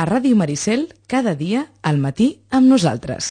a Ràdio Maricel cada dia al matí amb nosaltres.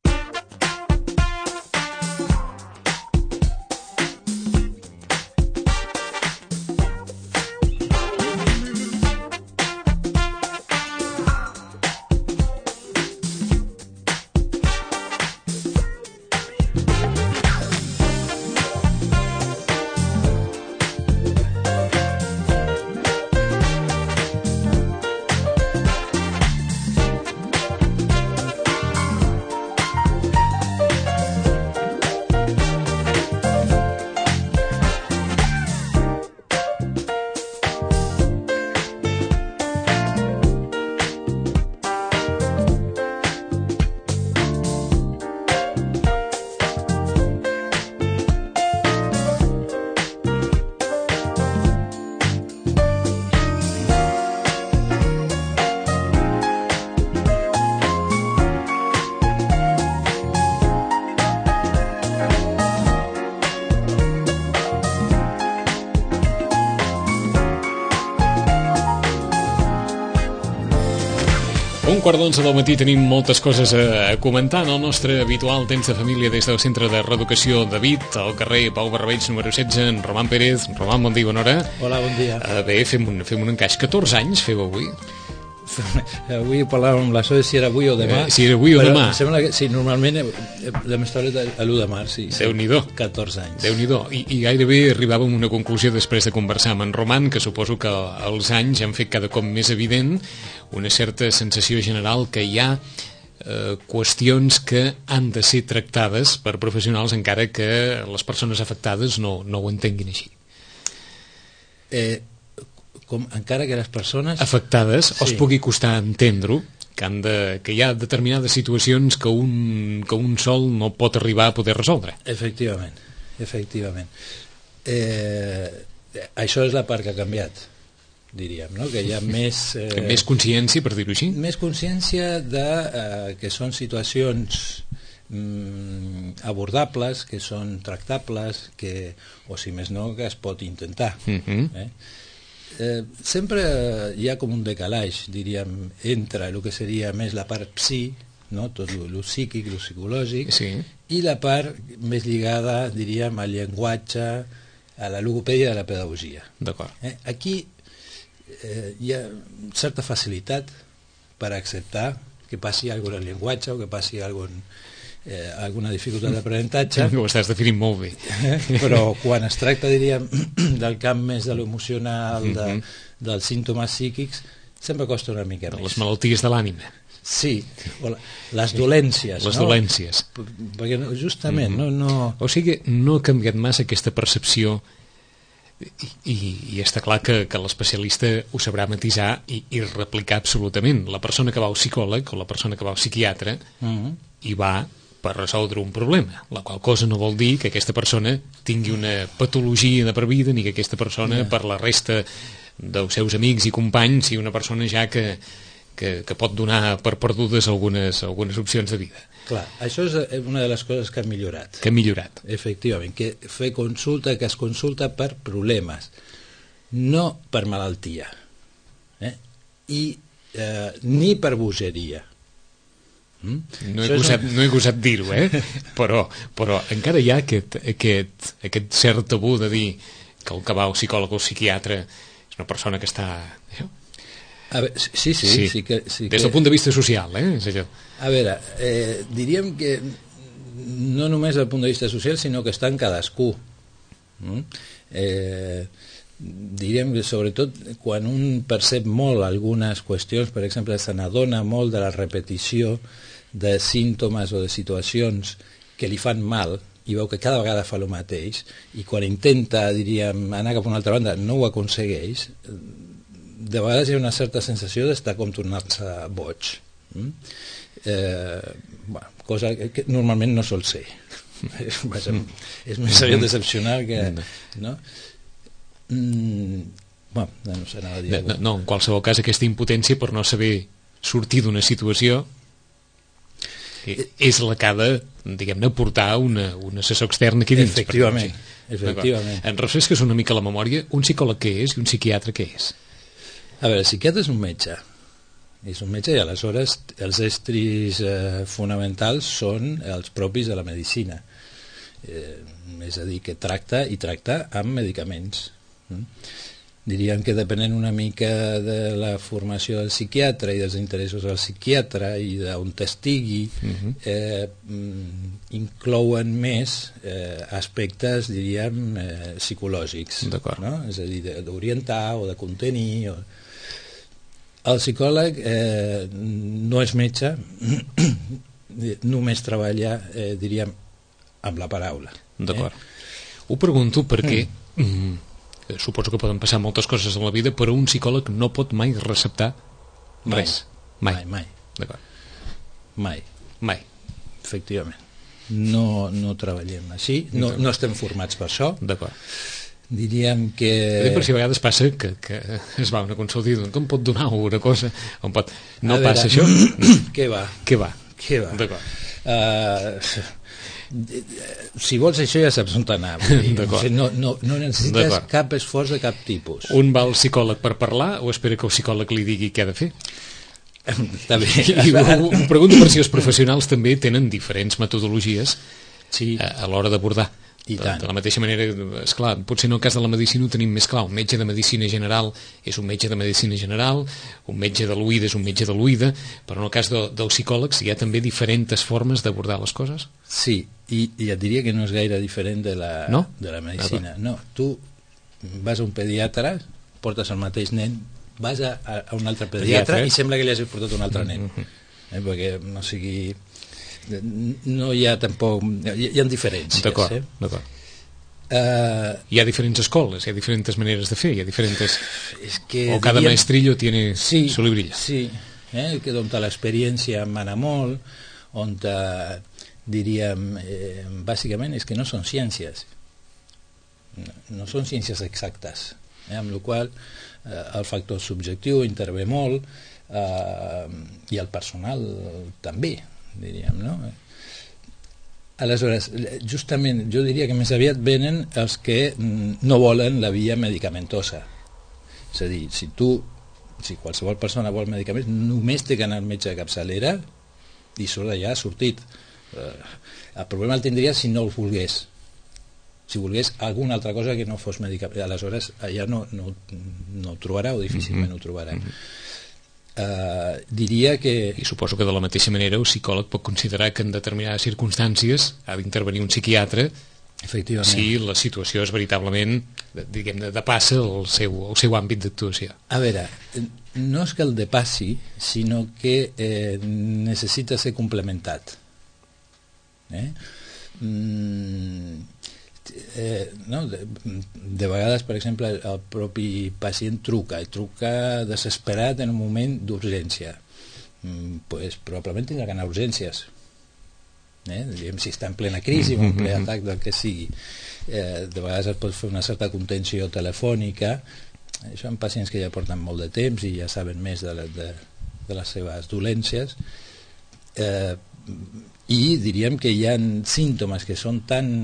Un quart d'11 del matí tenim moltes coses a comentar en el nostre habitual temps de família des del Centre de Reeducació David, al carrer Pau Barrabeig número 16, en Roman Pérez. Roman, bon dia, bona hora. Hola, bon dia. Bé, fem un encaix. 14 anys feu avui? Avui ho parlàvem amb la Zoe si era avui o demà. Si era avui o demà. Em sembla que sí, normalment l'hem establert l'1 de març. Sí, Déu-n'hi-do. 14 anys. Déu-n'hi-do. I gairebé arribàvem a una conclusió després de conversar amb en Roman, que suposo que els anys han fet cada cop més evident una certa sensació general que hi ha qüestions que han de ser tractades per professionals encara que les persones afectades no ho entenguin així. Encara que les persones afectades sí. Els pugui costar entendre-ho, que hi ha determinades situacions que un sol no pot arribar a poder resoldre. Efectivament. Això és la part que ha canviat, diríem, no? Que hi ha més més consciència, per dir-ho així. Més consciència de que són situacions abordables, que són tractables, o si més no, que es pot intentar. Sempre hi ha com un decalatge, diríem, entre el que seria més la part psi, no? Tot el psíquic, el psicològic, sí. I la part més lligada, diríem, al llenguatge, a la logopèdia de la pedagogia. D'acord. Aquí hi ha certa facilitat per acceptar que passi alguna cosa al llenguatge o que passi alguna dificultat d'aprenentatge. Ho estàs definint molt bé. Però quan es tracta, diríem, del camp més de l'emocional, dels símptomes psíquics, sempre costa una mica més. Les malalties de l'ànima. Sí, les dolències. Les dolències. Perquè justament no... O sigui, no ha canviat massa aquesta percepció i està clar que l'especialista ho sabrà matisar i replicar absolutament. La persona que va al psicòleg o la persona que va al psiquiatre hi va per resoldre un problema, la qual cosa no vol dir que aquesta persona tingui una patologia de per vida ni que aquesta persona per la resta dels seus amics i companys sigui una persona ja que pot donar per perdudes algunes opcions de vida. Clar, això és una de les coses que ha millorat. Que ha millorat. Efectivament, que es consulta per problemes, no per malaltia, ni per bogeria. No he gosat dir-ho, però encara hi ha aquest cert tabú de dir que el que va al psicòleg o al psiquiatre és una persona que està... A veure, sí que... Des del punt de vista social, és allò. A veure, diríem que no només des del punt de vista social, sinó que està en cadascú. Diríem que sobretot quan un percep molt algunes qüestions, per exemple, se n'adona molt de la repetició de símptomes o de situacions que li fan mal i veu que cada vegada fa el mateix i quan intenta, diríem, anar cap a una altra banda no ho aconsegueix, de vegades hi ha una certa sensació d'estar com tornar-se boig, cosa que normalment no sol ser. És més aviat decepcionant que... no? No sé, anava a dir no, en qualsevol cas aquesta impotència per no saber sortir d'una situació és la que ha de, diguem-ne, portar un assessor extern aquí dins. Efectivament. En refresques una mica la memòria, un psicòleg què és i un psiquiatre què és? A veure, el psiquiatre és un metge, és un metge, i aleshores els estris fonamentals són els propis de la medicina, és a dir, que tracta amb medicaments. Diríem que depenent una mica de la formació del psiquiatre i dels interessos del psiquiatre i d'on estigui, inclouen més aspectes, diríem, psicològics, no? És a dir, d'orientar o de contenir. El psicòleg no és metge, només treballa, diríem, amb la paraula. D'acord. Ho pregunto perquè suposo que poden passar moltes coses a la vida, però un psicòleg no pot mai receptar res. Mai. D'acord. Mai. Efectivament. No treballem així, no estem formats per això. D'acord. Diríem que... Per si a vegades passa que es va a una consulta i diuen com pot donar una cosa, on pot... No passa això? Què va? D'acord. Si vols això ja saps on anar. No necessites cap esforç de cap tipus. Un va al psicòleg per parlar o espera que el psicòleg li digui què ha de fer? Està bé. I ho pregunto per si els professionals també tenen diferents metodologies a l'hora d'abordar. De la mateixa manera, esclar, potser en el cas de la medicina ho tenim més clar. Un metge de medicina general és un metge de medicina general, un metge de l'oïda és un metge de l'oïda, però en el cas dels psicòlegs hi ha també diferents formes d'abordar les coses? Sí, i et diria que no és gaire diferent de la medicina. No, tu vas a un pediatre, portes el mateix nen, vas a un altre pediatre i sembla que li hagis portat un altre nen. Perquè no sigui... no hi ha tampoc... hi ha diferències. D'acord. Hi ha diferents escoles, hi ha diferents maneres de fer, hi ha diferents... o cada maestrillo tiene su librilla. Sí, que on l'experiència mana molt, on diríem, bàsicament és que no són ciències, no són ciències exactes, amb la qual el factor subjectiu intervé molt, i el personal també, diríem, no? Aleshores, justament, jo diria que més aviat venen els que no volen la via medicamentosa. És a dir, si qualsevol persona vol medicaments, només té que anar al metge de capçalera i surt d'allà, ha sortit. El problema el tindria si no el volgués. Si volgués alguna altra cosa que no fos medicament. Aleshores, allà no ho trobarà o difícilment ho trobarà. Diria que... I suposo que de la mateixa manera el psicòleg pot considerar que en determinades circumstàncies ha d'intervenir un psiquiatre si la situació és veritablement, diguem-ne, depassa el seu àmbit d'actuació. A veure, no és que el depassi, sinó que necessita ser complementat. No? De vegades, per exemple, el propi pacient truca desesperat en un moment d'urgència, pues, probablement tindrà que anar a urgències, diguem, si està en plena crisi o en ple atac del que sigui. De vegades es pot fer una certa contenció telefònica, això en pacients que ja porten molt de temps i ja saben més de les seves dolències, i diríem que hi ha símptomes que són tan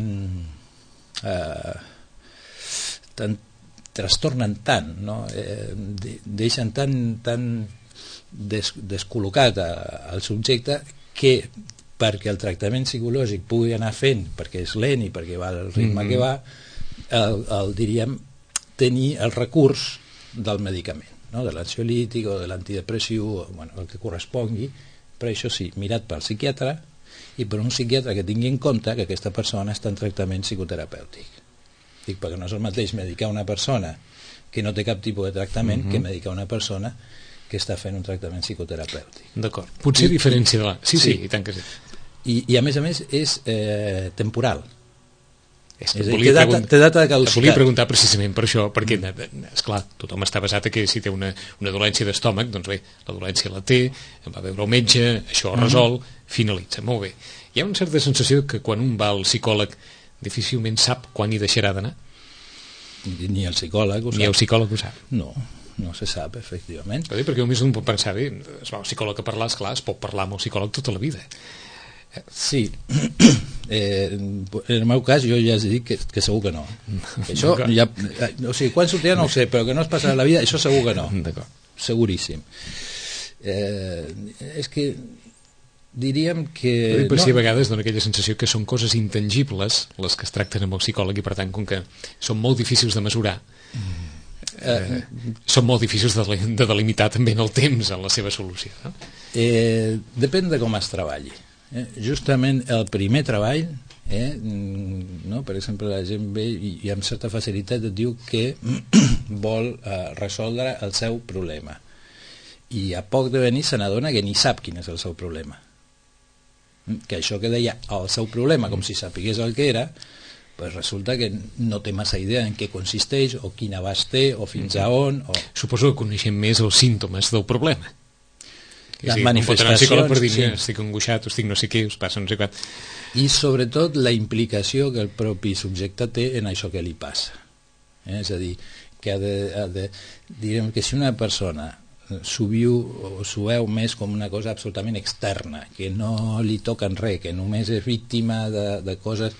trastornen tant, no? Deixen tan descol·locat al subjecte que perquè el tractament psicològic pugui anar fent, perquè és lent i perquè va al ritme que va, diríem, tenir el recurs del medicament, no? De l'ansiolític o de l'antidepressiu, bueno, el que correspongui, però això sí, mirat pel psiquiatre i per un psiquiatre que tingui en compte que aquesta persona està en tractament psicoterapèutic. Dic, perquè no és el mateix medicar una persona que no té cap tipus de tractament que medicar una persona que està fent un tractament psicoterapèutic. D'acord. Potser diferència de la... Sí, i tant que sí. I a més és temporal. Té data de caducitat. Volia preguntar precisament per això, perquè, esclar, tothom està basat que si té una dolència d'estómac, doncs bé, la dolència la té, va veure el metge, això resol, finalitza, molt bé. Hi ha una certa sensació que quan un va al psicòleg difícilment sap quan hi deixarà d'anar? Ni el psicòleg ho sap. Ni el psicòleg ho sap. No se sap, efectivament. Perquè només un pot pensar, bé, es va al psicòleg a parlar, esclar, es pot parlar amb el psicòleg tota la vida. Sí, en el meu cas jo ja has dit que segur que no. Això ja, o sigui, quan sortirà no ho sé, però que no es passarà la vida, això segur que no. Seguríssim. És que diríem que... Per si a vegades dona aquella sensació que són coses intangibles les que es tracten amb el psicòleg i per tant com que són molt difícils de mesurar són molt difícils de delimitar també en el temps en la seva solució, no? Depèn de com es treballi. Justament el primer treball, no? Per exemple, la gent ve i amb certa facilitat et diu que vol resoldre el seu problema i a poc de venir se n'adona que ni sap quin és el seu problema, que això que deia el seu problema com si sapigués el que era, pues resulta que no té massa idea en què consisteix o quin abast té o fins a on Suposo que coneixem més els símptomes del problema. Les manifestacions, per dir, estic angoixat, estic no sé què, us passa no sé què. I sobretot la implicació que el propi subjecte té en això que li passa. És a dir, que direm que si una persona s'ho viu o s'ho veu més com una cosa absolutament externa, que no li toquen res, que només és víctima de coses,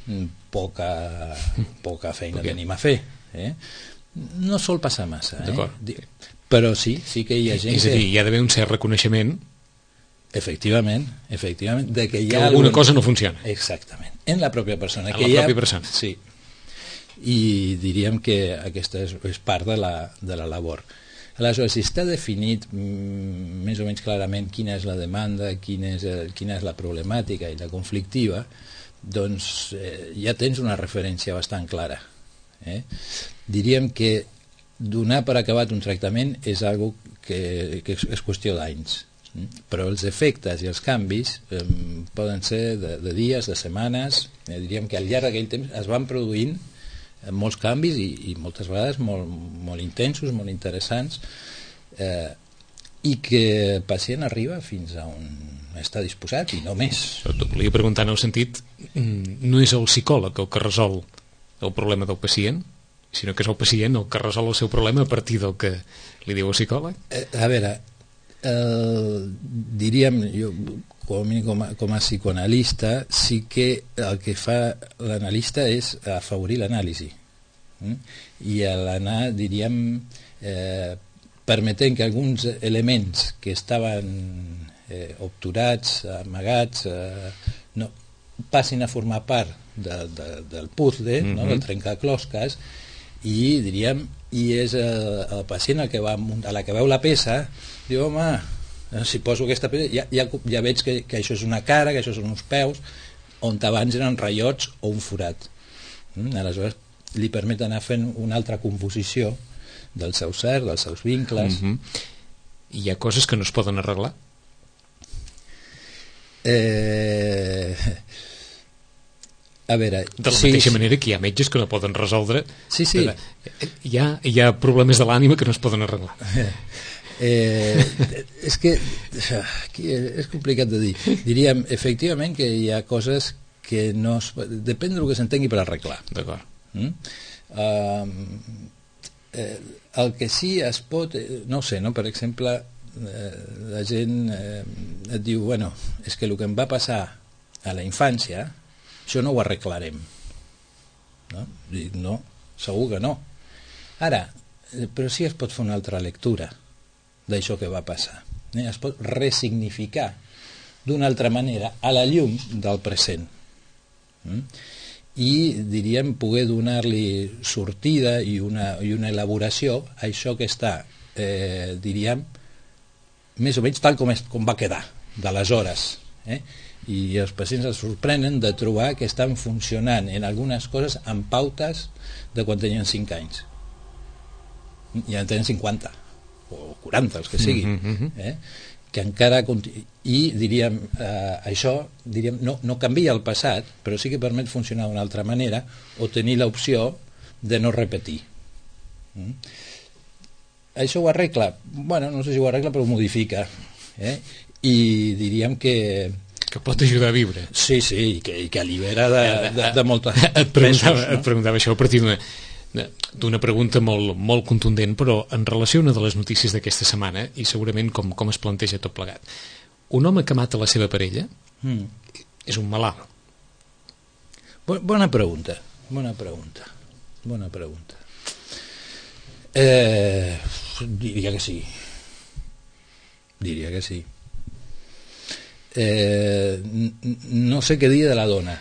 poca feina tenim a fer. No sol passar massa. Però sí que hi ha gent és a dir, hi ha d'haver un cert reconeixement efectivament de que hi ha alguna cosa no funciona. Exactament, en la pròpia persona. En la pròpia persona. Sí. I diríem que aquesta és part de la labor. Aleshores, si està definit més o menys clarament quina és la demanda, quina és la problemàtica i la conflictiva, doncs ja tens una referència bastant clara. Diríem que donar per acabat un tractament és algo que és qüestió d'anys, però els efectes i els canvis poden ser de dies, de setmanes. Diríem que al llarg d'aquell temps es van produint molts canvis i moltes vegades molt intensos, molt interessants, i que el pacient arriba fins a on està disposat i no més. T'ho volia preguntar en el sentit, no és el psicòleg el que resol el problema del pacient, sinó que és el pacient el que resol el seu problema a partir del que li diu el psicòleg? A veure, diríem, jo com a psicoanalista sí que el que fa l'analista és afavorir l'anàlisi i l'anar, diríem, permetent que alguns elements que estaven obturats, amagats, no, passin a formar part del puzzle, no, del trencaclosques, i diríem, i és el pacient a la que veu la peça, diu, home, si poso aquesta peça ja veig que això és una cara, que això són uns peus, on abans eren rayots o un forat. Aleshores li permet anar fent una altra composició del seu ser, dels seus vincles. Hi ha coses que no es poden arreglar? A veure, de la mateixa manera que hi ha metges que no poden resoldre. Sí. Hi ha problemes de l'ànima que no es poden arreglar. És que és complicat de dir. Diríem, efectivament, que hi ha coses que no depèn del que s'entengui per arreglar. D'acord. El que sí es pot, no ho sé, no? Per exemple, la gent et diu, bueno, és que el que em va passar a la infància, això no ho arreglarem. No, segur que no. Ara, però sí es pot fer una altra lectura d'això que va passar. Es pot resignificar d'una altra manera a la llum del present. I, diríem, poder donar-li sortida i una elaboració a això que està, diríem, més o menys tal com va quedar, d'aleshores. I els pacients es sorprenen de trobar que estan funcionant en algunes coses amb pautes de quan tenien 5 anys. I en tenen 50 o 40, els que siguin, que encara i diríem, això diríem, no canvia el passat, però sí que permet funcionar d'una altra manera o tenir l'opció de no repetir. Això ho arregla? Bueno, no sé si ho arregla, però ho modifica, i diríem que pot ajudar a viure. Sí, i que allibera de moltes pesos. Et preguntava això a partir d'una pregunta molt contundent, però en relació a una de les notícies d'aquesta setmana, i segurament com es planteja tot plegat. Un home que mata la seva parella és un malalt. Bona pregunta. Diria que sí. Diria que sí. No sé què dir de la dona,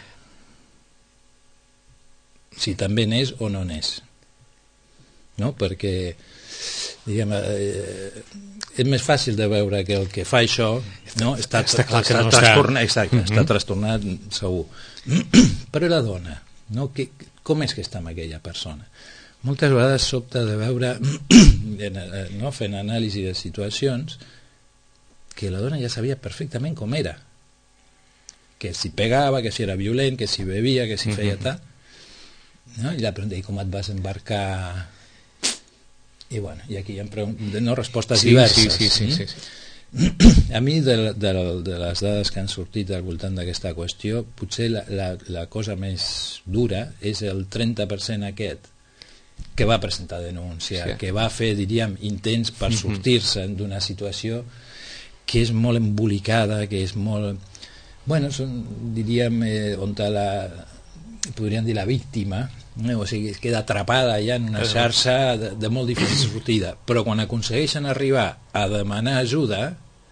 si també n'és o no n'és, no? Perquè diguem, és més fàcil de veure que el que fa això, no? està trastornat segur. Però la dona, no? Com és que està amb aquella persona? Moltes vegades sobta de veure no? Fent anàlisi de situacions que la dona ja sabia perfectament com era, que si pegava, que si era violent, que si bevia, que si feia tal, no? I la pregunta, i com et vas embarcar? I bueno, i aquí hi ha respostes diverses. Sí. A mi de les dades que han sortit al voltant d'aquesta qüestió, potser la cosa més dura és el 30% aquest que va presentar denúncia, que va fer, diríem, intents per sortir-se d'una situació que és molt embolicada, que és molt... Bueno, diríem, on podríem dir la víctima, o sigui, es queda atrapada ja en una xarxa de molt difícil sortida, però quan aconsegueixen arribar a demanar ajuda,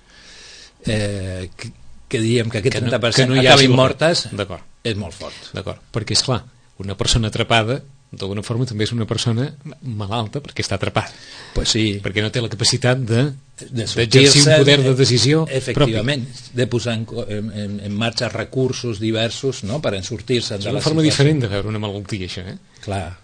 que diríem que aquest 30% acabin mortes, és molt fort. D'acord, perquè és clar, una persona atrapada d'alguna forma també és una persona malalta perquè està atrapada, pues sí, perquè no té la capacitat d'exercir un poder de decisió efectivament, de posar en marxa recursos diversos, no? Per en sortir-se de la situació. És una forma diferent de veure una malaltia, això, clar,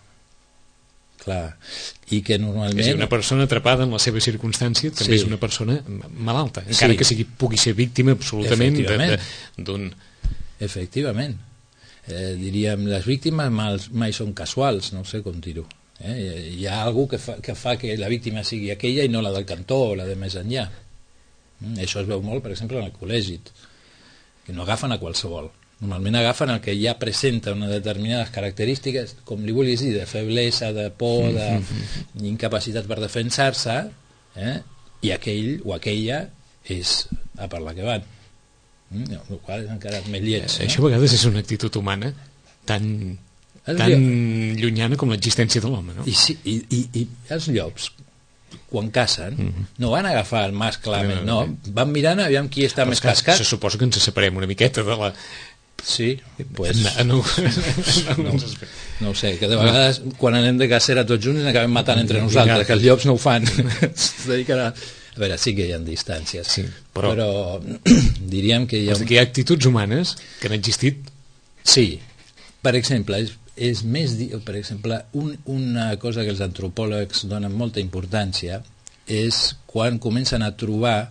i que normalment... És una persona atrapada en la seva circumstància també és una persona malalta, encara que pugui ser víctima absolutament d'un... Efectivament. Diríem, les víctimes mai són casuals, no sé com dir-ho. Hi ha algú que fa que la víctima sigui aquella i no la del cantó o la de més enllà. Això es veu molt, per exemple, en el col·legi, que no agafen a qualsevol. Normalment agafen el que ja presenta unes determinades característiques, com li vulguis dir, de feblesa, de por, d'incapacitat per defensar-se, i aquell o aquella és a per la que van. El qual és encara més lleig. Això a vegades és una actitud humana tan llunyana com l'existència de l'home, no? I els llops, quan cacen, no van agafar el mascle, no, van mirant aviam qui està més cascat. Se suposa que ens separem una miqueta de la... Sí, pues... No ho sé, que de vegades quan anem de cacera tots junts ens acabem matant entre nosaltres, que els llops no ho fan. Es dediquen a... A veure, sí que hi ha distàncies, però diríem que hi ha... Que hi ha actituds humanes que han existit. Sí, per exemple, és més... Per exemple, una cosa que els antropòlegs donen molta importància és quan comencen a trobar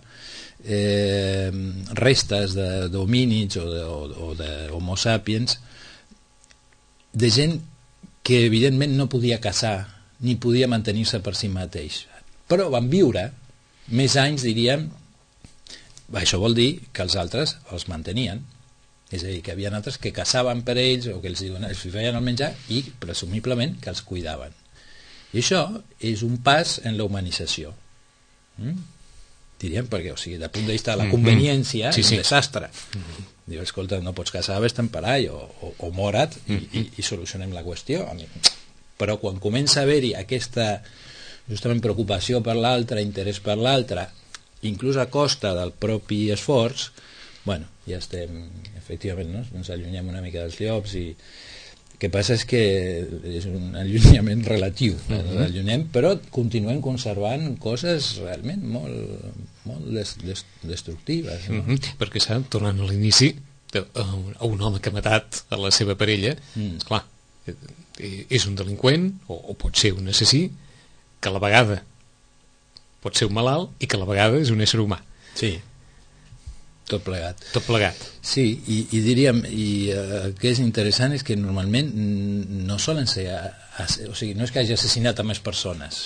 restes d'homínids o d'homo sapiens de gent que evidentment no podia caçar ni podia mantenir-se per si mateix, però van viure més anys, diríem. Això vol dir que els altres els mantenien, és a dir, que hi havia altres que caçaven per ells o que els feien el menjar i presumiblement que els cuidaven. I això és un pas en la humanització, diríem, perquè, o sigui, de punt de vista de la conveniència és un desastre. Diu, escolta, no pots caçar, vés-te'n per allà o mora't i solucionem la qüestió. Però quan comença a haver-hi aquesta justament preocupació per l'altre, interès per l'altre, inclús a costa del propi esforç, bueno, ja estem, efectivament, no? Ens allunyem una mica dels llops i el que passa és que és un allunyament relatiu, ens allunyem, però continuem conservant coses realment molt destructives, no? Perquè sap, tornant a l'inici, a un home que ha matat a la seva parella, esclar, és un delinqüent o pot ser un assassí, que a la vegada pot ser un malalt i que a la vegada és un ésser humà. Sí, tot plegat. Tot plegat. Sí, i diríem, el que és interessant és que normalment no solen ser, o sigui, no és que hagi assassinat a més persones,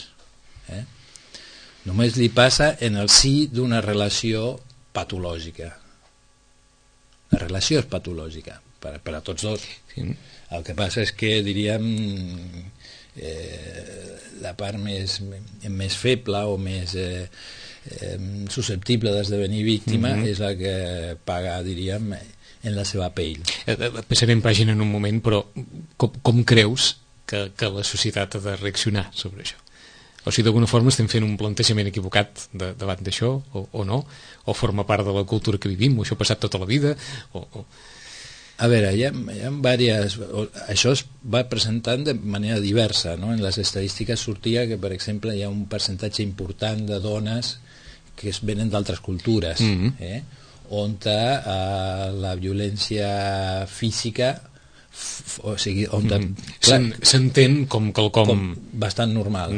només li passa en el si d'una relació patològica. La relació és patològica per a tots dos. El que passa és que, diríem, la part més feble o més susceptible d'esdevenir víctima és la que paga, diríem, en la seva pell. Passarem pàgina en un moment, però com creus que la societat ha de reaccionar sobre això? O sigui, d'alguna forma estem fent un plantejament equivocat davant d'això, o no? O forma part de la cultura que vivim, o això ha passat tota la vida, A veure, hi ha diverses... Això es va presentant de manera diversa, no? En les estadístiques sortia que, per exemple, hi ha un percentatge important de dones que es venen d'altres cultures, on la violència física, o sigui, on s'entén com quelcom bastant normal.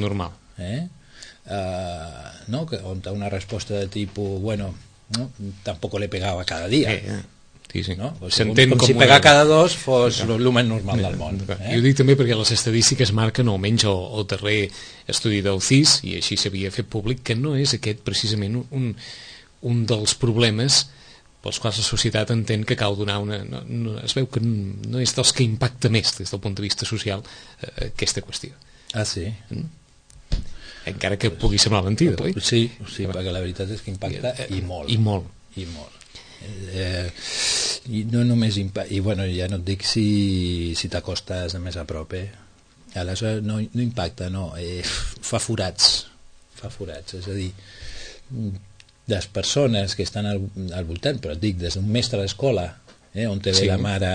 No? On una resposta de tipus, bueno, no, tampoco le pegava cada dia. Sí. No? O sigui, com si pegar cada dos fos el més normal del món. Jo dic també perquè les estadístiques marquen, almenys el darrer estudi del CIS, i així s'havia fet públic, que no és aquest precisament un dels problemes pels quals la societat entén que cal donar es veu que no és dels que impacta més des del punt de vista social aquesta qüestió. Sí? Encara que pugui semblar mentida, oi? Sí, perquè la veritat és que impacta i molt. I no només i bueno, ja no et dic si t'acostes més a prop, aleshores no impacta, no, fa forats, és a dir, les persones que estan al voltant, però et dic, des d'un mestre d'escola, on te ve la mare,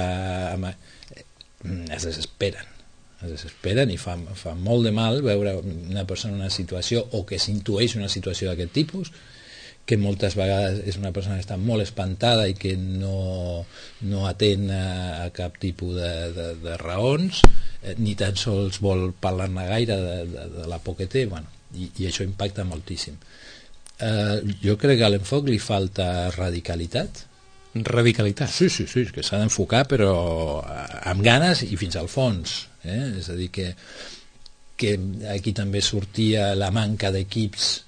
es desesperen i fa molt de mal veure una persona en una situació, o que s'intueix una situació d'aquest tipus, que moltes vegades és una persona que està molt espantada i que no atén a cap tipus de raons, ni tan sols vol parlar-ne gaire de la por que té, i això impacta moltíssim. Jo crec que a l'enfoc li falta radicalitat. Radicalitat? Sí, que s'ha d'enfocar, però amb ganes i fins al fons. És a dir, que aquí també sortia la manca d'equips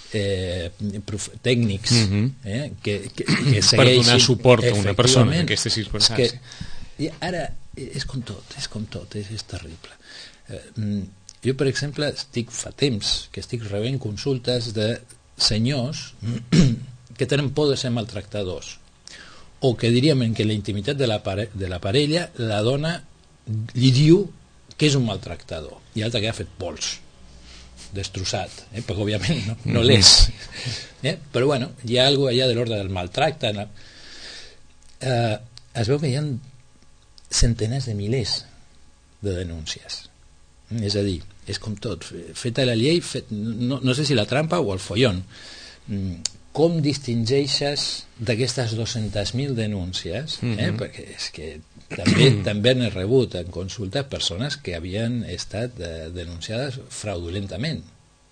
tècnics que segueixin per donar suport a una persona en aquesta circumstància. I ara és com tot, és terrible. Jo, per exemple, fa temps que estic rebent consultes de senyors que tenen por de ser maltractadors, o que diríem que la intimitat de la parella la dona li diu que és un maltractador, i l'altre que ha fet pols destrossat, perquè òbviament no l'és, però bueno, hi ha alguna cosa allà de l'ordre del maltracte. Es veu que hi ha centenars de milers de denúncies, és a dir, és com tot, feta la llei, no sé si la trampa o el follon. Com distingeixes d'aquestes 200.000 denúncies, perquè és que també n'he rebut en consulta persones que havien estat denunciades fraudulentament.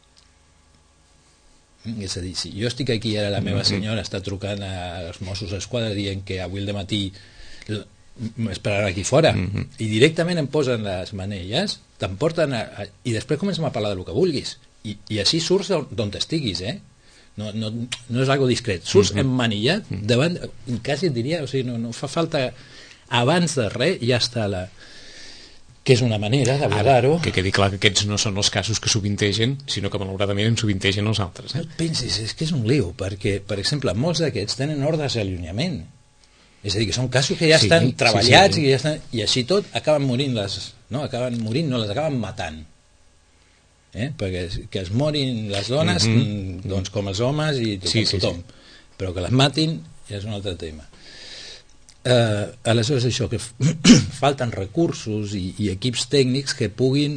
És a dir, si jo estic aquí i ara la meva senyora està trucant als Mossos d'Esquadra dient que avui al matí m'esperaran aquí fora, i directament em posen les manelles, t'emporten i després comencem a parlar del que vulguis, i així surts d'on estiguis, no és algo discret, surts emmanillat davant, quasi et diria, o sigui, no fa falta, abans de res ja està que és una manera d'abordar-ho. Que quedi clar que aquests no són els casos que sovintegen, sinó que malauradament en sovintegen els altres. No et pensis, és que és un lío, perquè, per exemple, molts d'aquests tenen ordres d'allunyament. És a dir, que són casos que ja estan treballats i així tot acaben morint no les acaben matant. Perquè que es morin les dones, doncs com els homes i tothom. Però que les matin ja és un altre tema. Aleshores això, que falten recursos i equips tècnics que puguin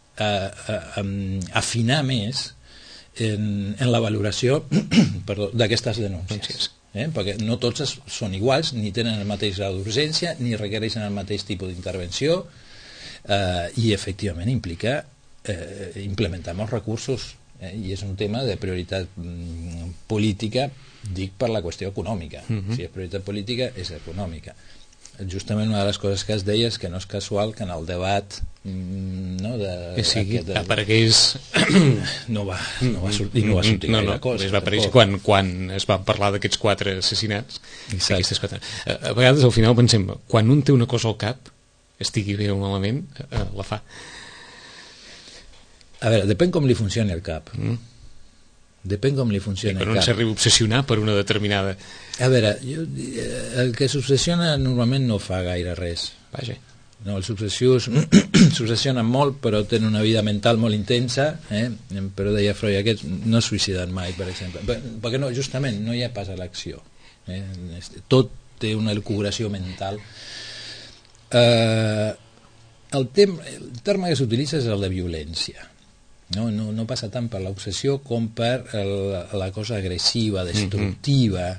afinar més en la valoració d'aquestes denúncies, perquè no tots són iguals, ni tenen el mateix grau d'urgència, ni requereixen el mateix tipus d'intervenció, i efectivament implica implementar molts recursos, i és un tema de prioritat política, dic per la qüestió econòmica. Si és prioritat política, és econòmica. Justament una de les coses que es deia és que no és casual que en el debat aparegués no va sortir gaire cosa. Es va aparèixer quan es va parlar d'aquests 4 assassinats. A vegades al final pensem, quan un té una cosa al cap, estigui bé o malament, la fa. A veure, depèn com li funcioni el cap. Depèn com li funcioni el cap. Però no s'arriba a obsessionar per una determinada... A veure, el que s'obsessiona normalment no fa gaire res. Vaja. No, els obsessius s'obsessionen molt, però tenen una vida mental molt intensa, però deia Freud, aquests no es suïciden mai, per exemple, perquè no, justament no hi ha pas a l'acció, tot té una elucubració mental. El terme que s'utilitza és el de violència. No passa tant per l'obsessió com per la cosa agressiva, destructiva,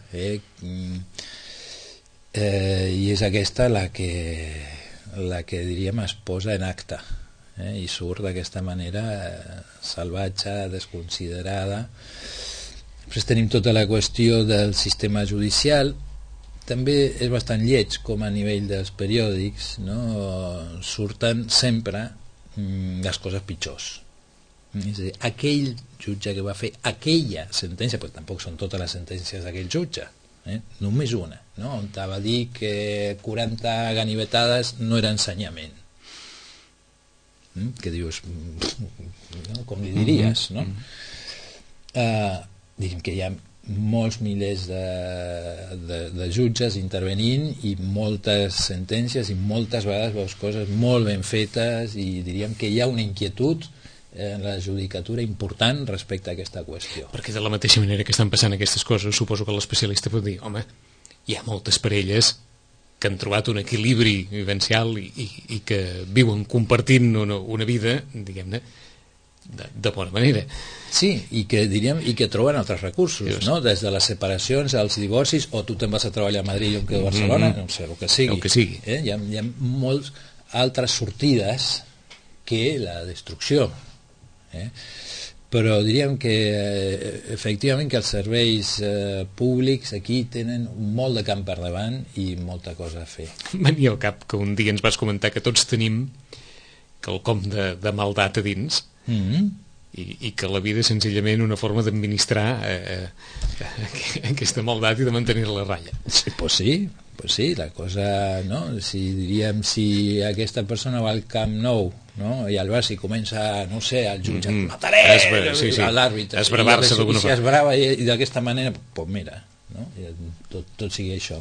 i és aquesta la que diríem es posa en acte, i surt d'aquesta manera salvatge, desconsiderada. Després tenim tota la qüestió del sistema judicial. També és bastant lleig com a nivell dels periòdics, no? Surten sempre les coses pitjors. És a dir, aquell jutge que va fer aquella sentència, perquè tampoc són totes les sentències d'aquell jutge, només una, no? On va dir que 40 ganivetades no era ensenyament, que dius, no? Com li diries, no? Diguem que hi ha molts milers de jutges intervenint i moltes sentències, i moltes vegades veus coses molt ben fetes, i diríem que hi ha una inquietud en la judicatura important respecte a aquesta qüestió. Perquè de la mateixa manera que estan passant aquestes coses, suposo que l'especialista pot dir, home, hi ha moltes parelles que han trobat un equilibri vivencial i que viuen compartint una vida, diguem-ne, de bona manera. Sí, i que troben altres recursos, no? Des de les separacions als divorcis, o tu te'n vas a treballar a Madrid i jo em quedo a Barcelona, no sé, el que sigui. Hi ha moltes altres sortides que la destrucció. Però diríem que efectivament que els serveis públics aquí tenen molt de camp per davant i molta cosa a fer. Venia al cap que un dia ens vas comentar que tots tenim quelcom de maldat a dins, i que la vida és senzillament una forma d'administrar aquesta maldat i de mantenir-la a ratlla. Sí, pues sí, la cosa, no? Si aquesta persona va al Camp Nou, no? I al Barça i comença, no sé, el jutge, mataré a l'àrbitre, esbravar-se d'alguna forma. I s'esbrava i d'aquesta manera, doncs mira, no? Tot sigui això.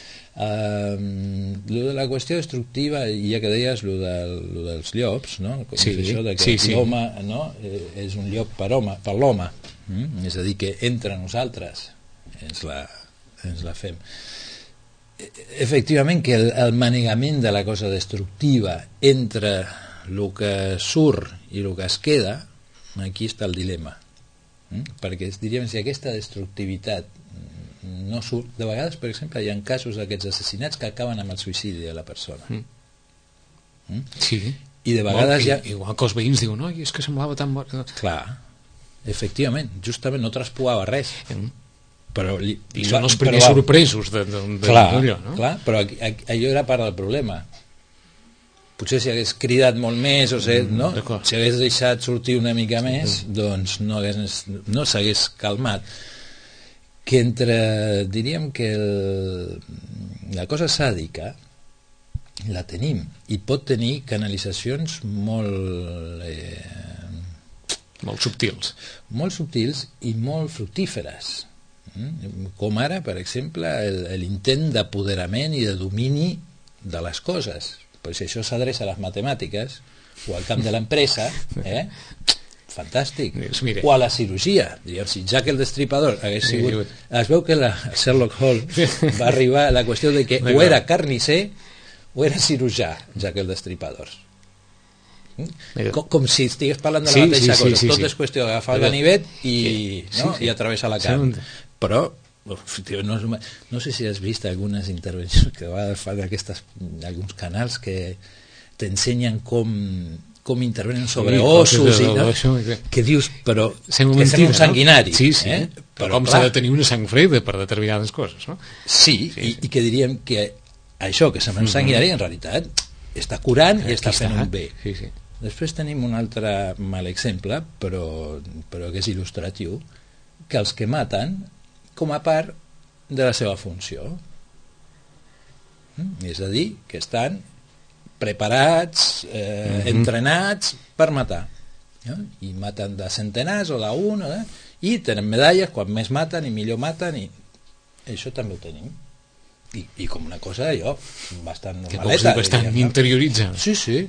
Lo de la qüestió destructiva, ja que deies lo dels llops, no? Això de que l'home, no? És un llop per l'home, és a dir, que entre nosaltres ens la fem. Efectivament que el manegament de la cosa destructiva entre el que surt i el que es queda, aquí està el dilema, perquè diríem, si aquesta destructivitat no surt, de vegades, per exemple, hi ha casos d'aquests assassinats que acaben amb el suïcidi de la persona. Sí. I de vegades igual que els veïns diuen, oi, és que semblava tan bo. Clar, efectivament, justament no traspuava res. Però i són els primers sorpresos d'allò, no? Clar, però allò era part del problema. Potser si hagués cridat molt més, o no? Si hagués deixat sortir una mica més, doncs no s'hagués calmat. Que diríem que la cosa sàdica la tenim, i pot tenir canalitzacions molt subtils i molt fructíferes, com ara, per exemple, l'intent d'apoderament i de domini de les coses. Però si això s'adreça a les matemàtiques o al camp de l'empresa, fantàstic. O a la cirurgia, si Jack el Destripador hagués sigut... Es veu que Sherlock Holmes va arribar a la qüestió de que o era carnisser o era cirurgià, Jack el Destripador. Com si estigués parlant de la mateixa cosa. Tot és qüestió d'agafar el ganivet i atravessar la carn. Però no sé si has vist algunes intervencions que va fer alguns canals que t'ensenyen com intervenen sobre ossos que dius, però que sembla un sanguinari. Però com s'ha de tenir una sang freda per determinades coses, no? Sí, i que diríem que això que sembla un sanguinari en realitat està curant i està fent un bé. Després tenim un altre mal exemple, però que és il·lustratiu, que els que maten com a part de la seva funció, és a dir, que estan preparats, entrenats per matar, i maten de centenars o d'un, i tenen medalles, quan més maten i millor maten, i això també ho tenim. i com una cosa allò bastant que normaleta, bastant interioritzada. sí,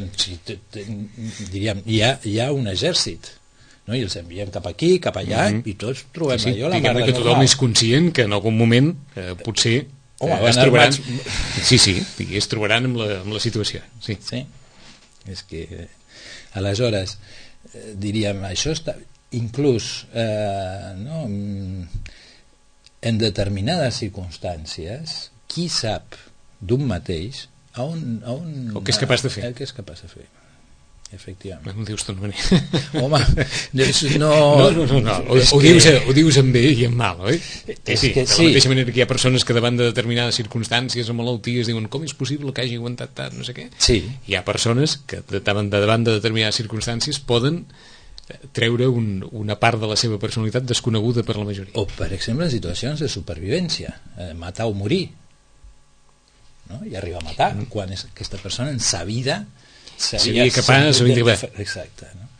diríem hi ha un exèrcit, no? I els enviem cap aquí, cap allà, i tots trobem allò la mar de que tothom és conscient que en algun moment potser es trobaran es trobaran amb la situació. Sí, és que aleshores diríem, això està inclús no, en determinades circumstàncies, qui sap d'un mateix o què és capaç de fer. El que és capaç de fer, efectivament. Ho dius d'una manera. Home, no. Ho dius amb bé i amb mal, oi? Sí, de la mateixa manera que hi ha persones que davant de determinades circumstàncies o malalties diuen com és possible que hagi aguantat tant, no sé què. Sí. Hi ha persones que davant de determinades circumstàncies poden treure una part de la seva personalitat desconeguda per la majoria. O, per exemple, en situacions de supervivència, matar o morir, no? I arribar a matar, quan aquesta persona en sa vida seria capaç o individual. Exacte, no?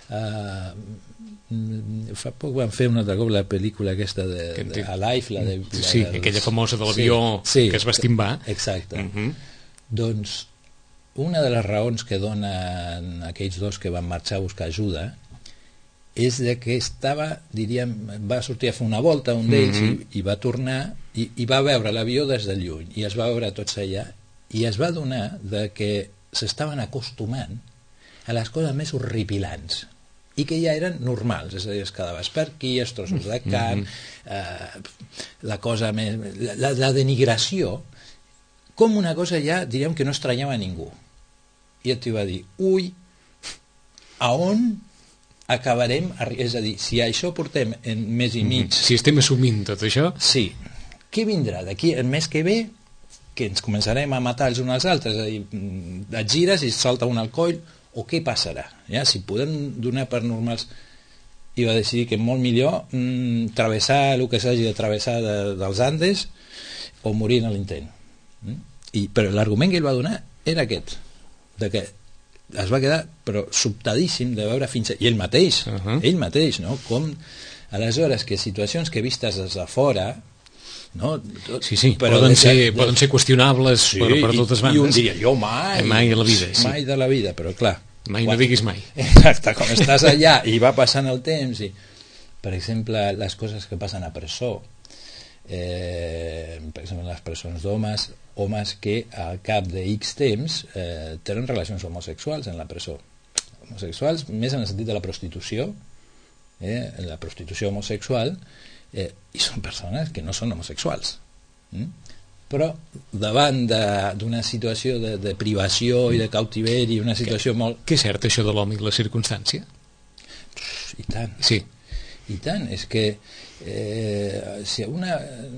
Fa poc van fer un altre cop la pel·lícula aquesta de Alive, aquella famosa de l'avió que es va estimbar. Exacte. Doncs una de les raons que donen aquells dos que van marxar a buscar ajuda és de que va sortir a fer una volta un d'ells i va tornar i va veure l'avió des de lluny i es va veure tots allà i es va adonar de que s'estaven acostumant a les coses més horripilants i que ja eren normals, és a dir, es quedaves per aquí, els trossos de carn, la cosa més... la denigració com una cosa ja, diríem que no estranyava a ningú. I et va dir, a on acabarem, és a dir, si això portem en mes i mig... Si estem assumint tot això... Sí. Què vindrà d'aquí el mes que ve? Que ens començarem a matar els uns als altres, és a dir, et gires i et salta un al coll, o què passarà? Ja, si podem donar per normals... I va decidir que molt millor travessar el que s'hagi de travessar dels Andes o morir en l'intent. Però l'argument que ell va donar era aquest, de que es va quedar però sobtadíssim de veure fins a... I ell mateix, no? Com aleshores que situacions que vistes des de fora, no? Poden ser qüestionables per totes bandes. I un diria, jo mai a la vida, mai de la vida, però clar, no diguis mai. Exacte, com estàs allà i va passant el temps i, per exemple, les coses que passen a presó, per exemple les presons homes que al cap de X temps tenen relacions homosexuals en la presó, homosexuals més en el sentit de la prostitució, la prostitució homosexual, i són persones que no són homosexuals, però davant d'una situació de privació i de cautiveri, una situació molt... Que és cert això de l'home i la circumstància? I tant. Sí. I tant, és que si una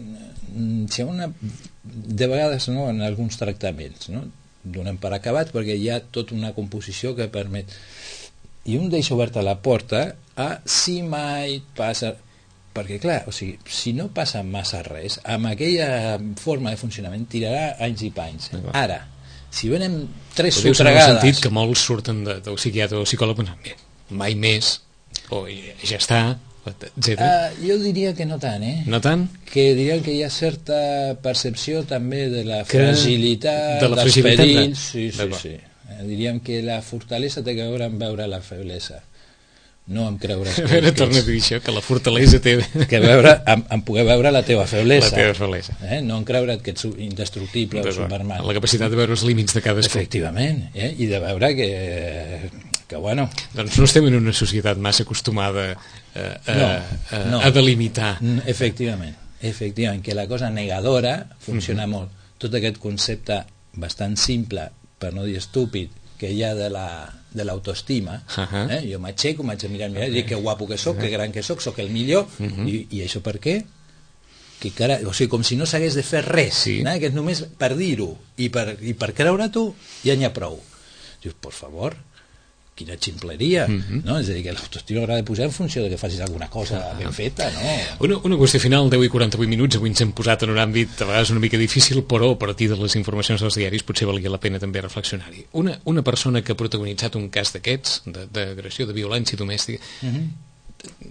de vegades, no, en alguns tractaments, no, donem per acabat perquè hi ha tota una composició que permet, i un deixa oberta la porta a si mai passa, perquè clar, o sigui, si no passa massa res, amb aquella forma de funcionament tirarà anys i panys. Ara, si venen 3 sotregades... En el sentit que molts surten del psiquiatre o psicòleg pensant, bé, mai més, o ja està, etc. Jo diria que no tant, No tant? Que diria que hi ha certa percepció també de la fragilitat, dels perills. Sí. Diríem que la fortalesa té que veure amb veure la feblesa. No em creure's a veure, torna a dir això, que la fortalesa té que veure, en poder veure la teva feblesa, no en creure't que ets indestructible o Superman, la capacitat de veure els límits de cadascú, efectivament, i de veure que bueno, doncs no estem en una societat massa acostumada a delimitar, efectivament, que la cosa negadora funciona molt, tot aquest concepte bastant simple, per no dir estúpid, que hi ha de l'autoestima, jo m'aixeco, m'haig de mirar al mirall i dic que guapo que soc, que gran que soc el millor, i això per què? O sigui, com si no s'hagués de fer res, que és només per dir-ho i per creure-t'ho ja n'hi ha prou. Dius, por favor, quina ximpleria, no? És a dir, que l'autoestima haurà de pujar en funció de que facis alguna cosa ben feta, no? Una qüestió final, 10 i 48 minuts, avui ens hem posat en un àmbit a vegades una mica difícil, però a partir de les informacions dels diaris potser valia la pena també reflexionar-hi. Una persona que ha protagonitzat un cas d'aquests, d'agressió, de violència domèstica,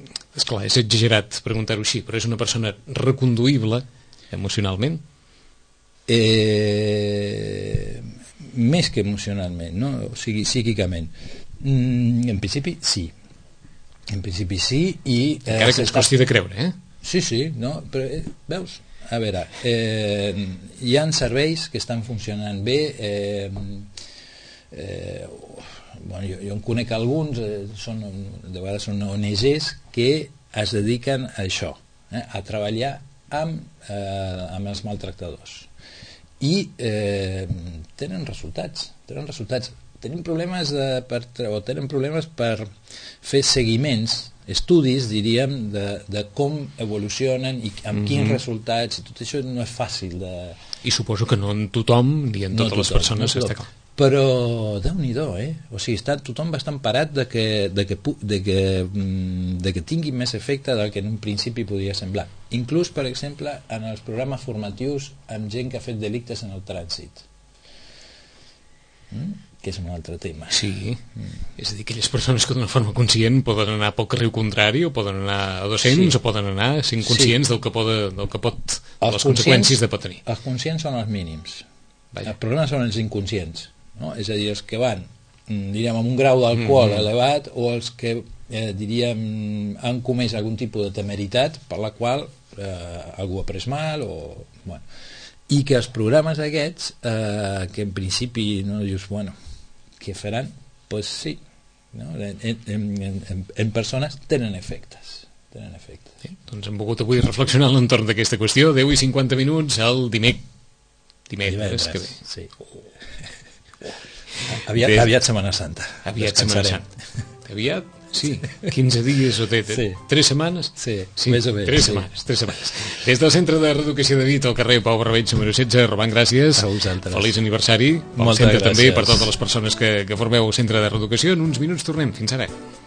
esclar, és exagerat preguntar-ho així, però és una persona reconduïble emocionalment? més que emocionalment, no? O sigui, psíquicament. En principi sí, i encara que és qüestió de creure, sí, no? Però veus, a veure, hi ha serveis que estan funcionant bé. Bueno, jo en conec alguns, de vegades són ONGs que es dediquen a això, a treballar amb els maltractadors, i tenen resultats. Tenen problemes per fer seguiments, estudis, diríem, de com evolucionen i amb quins resultats, i tot això no és fàcil de... I suposo que no en tothom ni en totes les persones està clar. Però Déu-n'hi-do, o sigui, està tothom bastant parat de que tingui més efecte del que en un principi podia semblar. Inclús, per exemple, en els programes formatius amb gent que ha fet delictes en el trànsit, que és un altre tema. Sí, és a dir, aquelles persones que d'una forma conscient poden anar pel carril contrari, o poden anar a 200, o poden anar sent conscients del que pot, les conseqüències de pot tenir. Els conscients són els mínims. Els problemes són els inconscients, no? És a dir, els que van, diríem, amb un grau d'alcohol elevat, o els que, diríem, han comès algun tipus de temeritat per la qual algú ha pres mal, i que els programes aquests, que en principi no dius, bueno, què faran? Doncs sí, no? En persones tenen efectes. Sí, doncs hem volgut avui reflexionar a l'entorn d'aquesta qüestió. 10:50 el dimecres que ve. Sí. Aviat Setmana Santa. Aviat, sí, 15 dies o 3 setmanes? Sí, més o menys. 3 setmanes. Des del Centre de Reeducació de Vic, al carrer Pau Barbeig, número 16, Roman, gràcies. A vosaltres. Feliç aniversari. Pel centre també, per totes les persones que formeu el Centre de Reeducació. En uns minuts tornem. Fins ara.